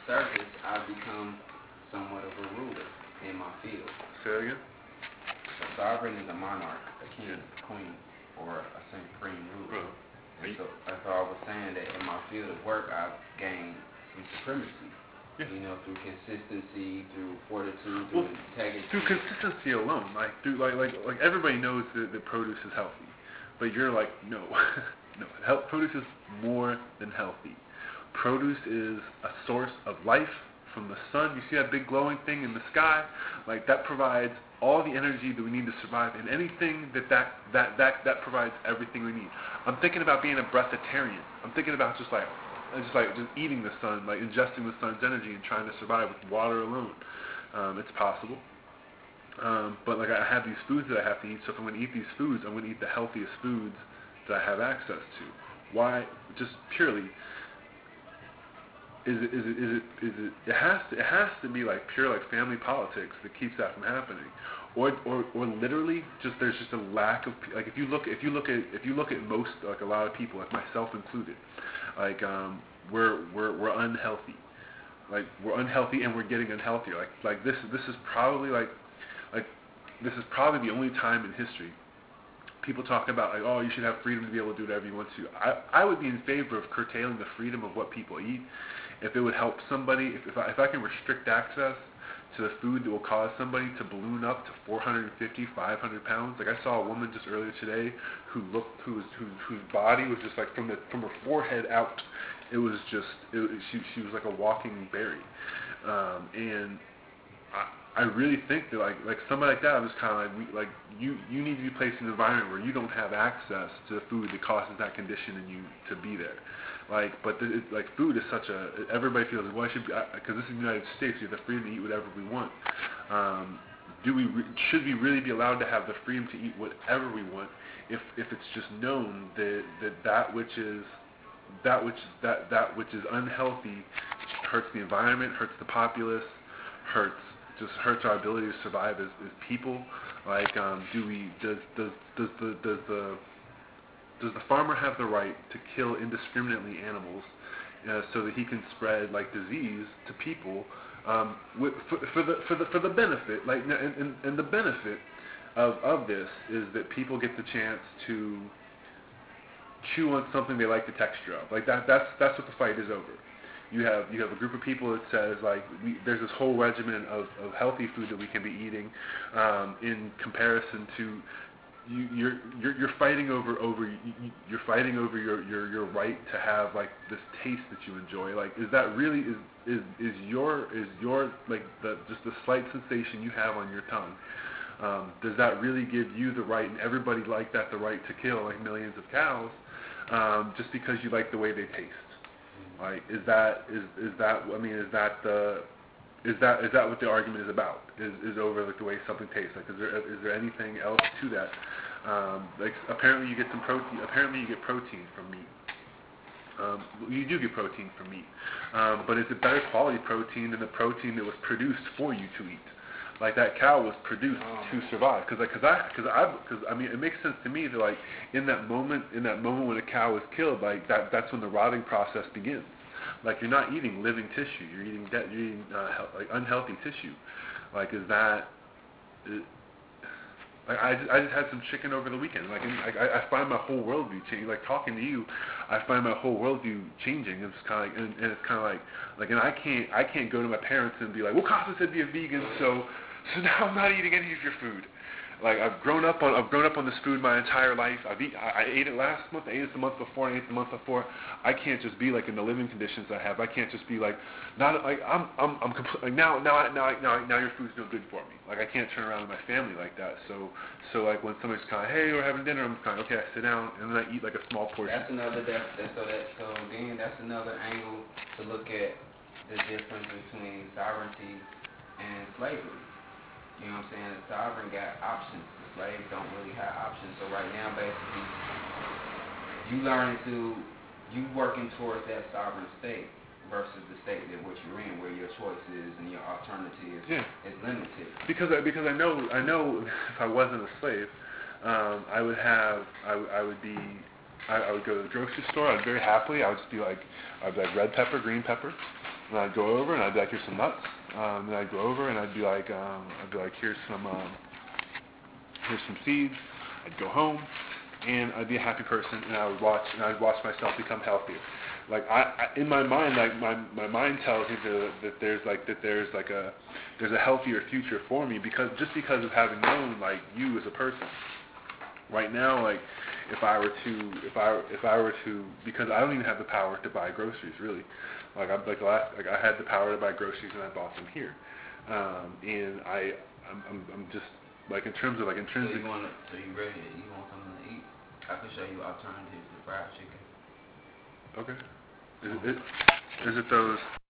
surface, I've become somewhat of a ruler in my field. Say that again? A sovereign is a monarch, a king, a queen, or a supreme ruler. And so that's all I was saying, that in my field of work, I've gained some supremacy. Yeah. You know, through consistency, through fortitude, through integrity. Through consistency alone, like everybody knows that produce is healthy, but you're like, no, no, produce is more than healthy. Produce is a source of life from the sun. You see that big glowing thing in the sky? Like, that provides all the energy that we need to survive, and anything that provides everything we need. I'm thinking about being a breatharian. I'm thinking about just eating the sun, like ingesting the sun's energy and trying to survive with water alone. It's possible. But like, I have these foods that I have to eat, so if I'm going to eat these foods, I'm going to eat the healthiest foods that I have access to. Why? Just purely, it has to be like pure like family politics that keeps that from happening, or literally just there's just a lack of, like, if you look at most, like, a lot of people, like myself included, like we're unhealthy, like we're unhealthy and we're getting unhealthier. Like this is probably this is probably the only time in history people talk about, like, oh, you should have freedom to be able to do whatever you want to. I would be in favor of curtailing the freedom of what people eat if it would help somebody. If I can restrict access to the food that will cause somebody to balloon up to 450, 500 pounds. Like, I saw a woman just earlier today whose body was just like from her forehead out. It was just she was like a walking berry, and I really think that like somebody like that, I'm just kind of like you need to be placed in an environment where you don't have access to the food that causes that condition in you to be there. Like, but like food is such a, everybody feels like, well, I should, because this is the United States, we have the freedom to eat whatever we want. Should we really be allowed to have the freedom to eat whatever we want if it's just known that which is unhealthy hurts the environment, hurts the populace, hurts our ability to survive as people? Like, does the farmer have the right to kill indiscriminately animals so that he can spread like disease to people for the benefit, like, and the benefit of this is that people get the chance to chew on something they like the texture of. Like, that's what the fight is over. You have a group of people that says, like, there's this whole regimen of healthy food that we can be eating in comparison to you're fighting over your right to have like this taste that you enjoy. Like, is that really is your like just the slight sensation you have on your tongue? Does that really give you the right, and everybody like that, the right to kill like millions of cows just because you like the way they taste? Like, is that what the argument is about? Is over like the way something tastes? Like, is there anything else to that? Like, apparently you get some protein. Apparently you get protein from meat. You do get protein from meat, but is it better quality protein than the protein that was produced for you to eat? Like, that cow was produced to survive. Because I mean, it makes sense to me that, like, in that moment when a cow is killed, like, that's when the rotting process begins. Like, you're not eating living tissue. You're eating like unhealthy tissue. Like, is that? Like, I just had some chicken over the weekend. Like, I find my whole worldview changing. Like, talking to you, I find my whole worldview changing. It's kind of like, and it's kind of like, and I can't go to my parents and be like, well, Costa said be a vegan, so now I'm not eating any of your food. Like, I've grown up on this food my entire life. I ate it last month. I ate it the month before. I ate it the month before. I can't just be like in the living conditions I have. I can't just be like, not like I'm like now your food's no good for me. Like, I can't turn around to my family like that. So like, when somebody's kind of, hey, we're having dinner, I'm kind of, okay, I sit down and then I eat like a small portion. That's another that's another angle to look at the difference between sovereignty and slavery. You know what I'm saying? The sovereign got options. The slaves don't really have options. So right now, basically, you working towards that sovereign state versus the state that what you're in, where your choices and your alternatives is limited. Because I know if I wasn't a slave, I would go to the grocery store. I'd very happily, I'd be like red pepper, green pepper, And I'd go over and I'd be like, here's some nuts. And I'd go over and I'd be like, here's some seeds. I'd go home and I'd be a happy person, and I'd watch myself become healthier. Like in my mind, like my mind tells me that there's a healthier future for me because of having known like you as a person. Right now, like if I were to, because I don't even have the power to buy groceries really. Like I had the power to buy groceries and I bought them here, and I'm just like in terms of like intrinsic. So you want something to eat? I can show you alternatives to fried chicken. Okay. Is it those